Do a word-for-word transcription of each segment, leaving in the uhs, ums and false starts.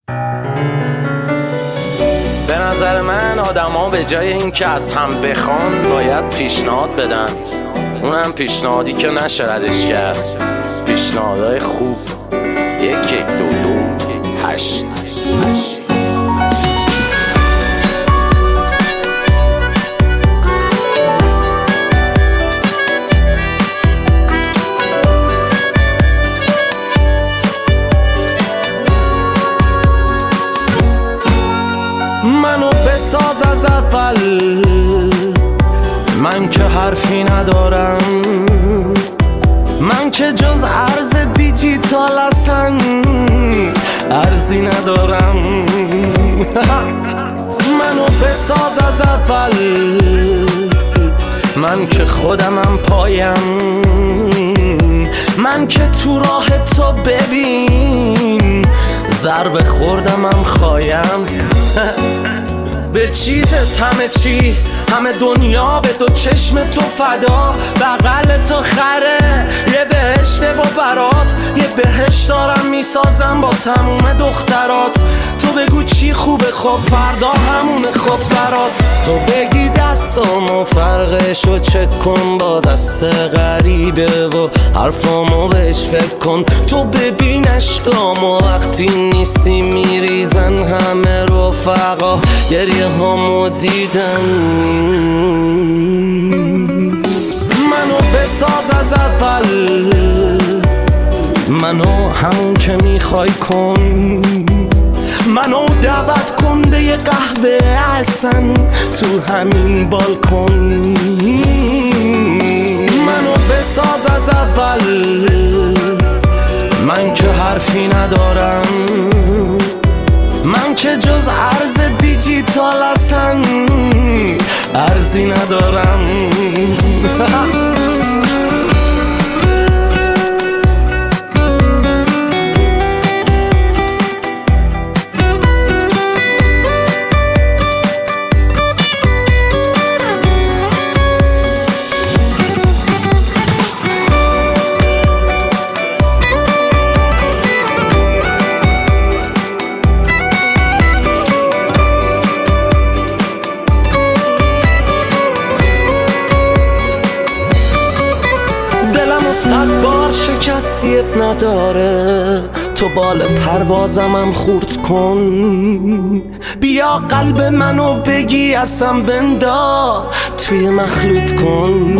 به نظر من آدما به جای اینکه از هم بخوان باید پیشنهاد بدن، اونم پیشنهادی که نشه ردش کرد. پیشنهادهای خوب. یک یک دو دو هشت هشت. منو بساز از اول، من که حرفی ندارم، من که جز ارز دیجیتال اصلا ارزی ندارم. منو بساز از اول، من که خودمم پایم، من که تو راه تو ببین ضربه خوردمم خایم. به چیزت همه چی، همه دنیا به دو چشم تو فدا، بغل تو خره یه بهشت با برات، یه بهشت دارم میسازم با تموم دخترات. تو بگو چی خوبه خب فردا همونه خب برات. تو بگی دستامو فرقشو چک کن با دست غریبه و حرفامو بهش فکر کن. تو ببین عشقامو وقتی نیستی میریزن همه رفقا، گریه هامو دیدن. منو بساز از اول، منو همون که میخوای کن، منو دعوت کن به یه قهوه احسن تو همین بالکن. منو بساز از اول، من که حرفی ندارم، من که جز ارز دیجیتال اصلا ارزی ندارم. صد بار شکستی اب نداره، تو بال پروازمم خورد کن. بیا قلب منو بگی اصلا بندا توی مخلوط کن.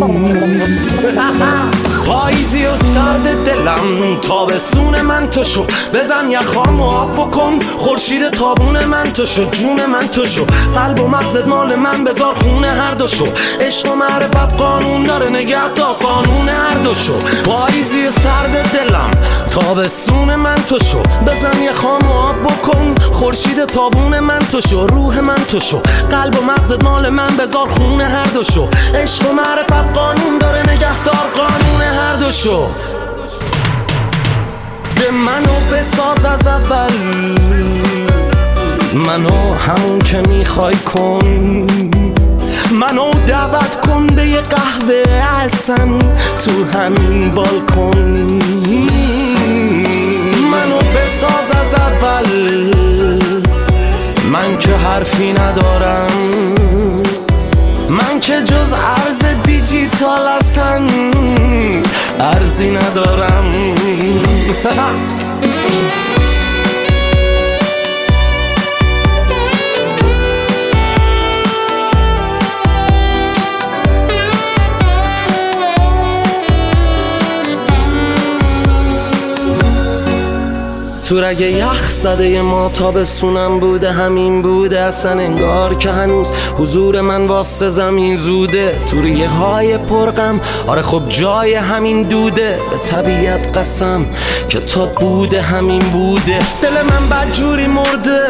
پاییزی و سرد دلم تابستون من تو شو، بزن یخامو آب بکن. خورشید تابون من تو شو، جون من تو شو. قلب و مغزت مال من بذار خونه هر دو شو. عشق و معرفت قانون داره نگه تا قانون هر دو شو. پاییزی و سرد دلم تابستون من تو شو، بزن یخامو آب بکن. خورشید تابون من تو شو، روح من تو شو. قلب و مغزت مال من بذار خونه هر دو شو. عشق و معرفت قانون داره نگهدار قانون هر دو شو. به منو بساز از اول، منو همون که میخوای کن. منو دعوت کن به یه قهوه احسن تو همین بالکن. منو بساز از اول، من که حرفی ندارم، من که جز ارز دیجیتال اصلا ارزی ندارم. تو رگ یخ زده ما تابستونم بوده، همین بوده اصلا انگار که هنوز حضور من واسه زمین زوده. تو ریه های پرغم آره خب جای همین دوده، به طبیعت قسم که تا بوده همین بوده. دل من بدجوری مرده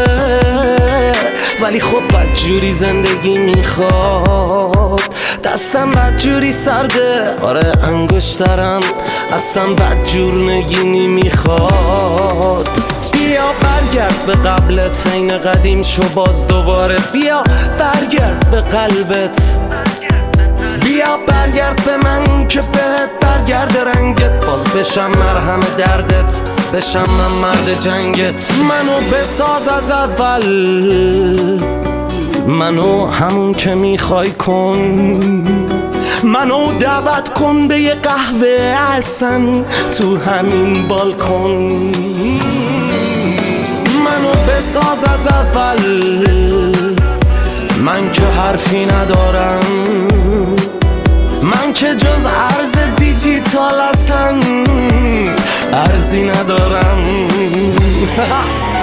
ولی خب بدجوری زندگی میخواد. دستم بدجوری سرده آره انگشترم اصلا بدجور نگینی میخواد. بیا برگرد به قبلت این قدیم شو باز دوباره. بیا برگرد به قلبت، بیا برگرد به من که بهت برگرد رنگت، باز بشم مرهم دردت، بشم من مرد جنگت. منو بساز از اول، منو همون که میخوای کن، منو دعوت کن به یه قهوه احسن تو همین بالکن. منو بساز از اول، من که حرفی ندارم، من که جز ارز دیجیتال اصلا ارزی ندارم.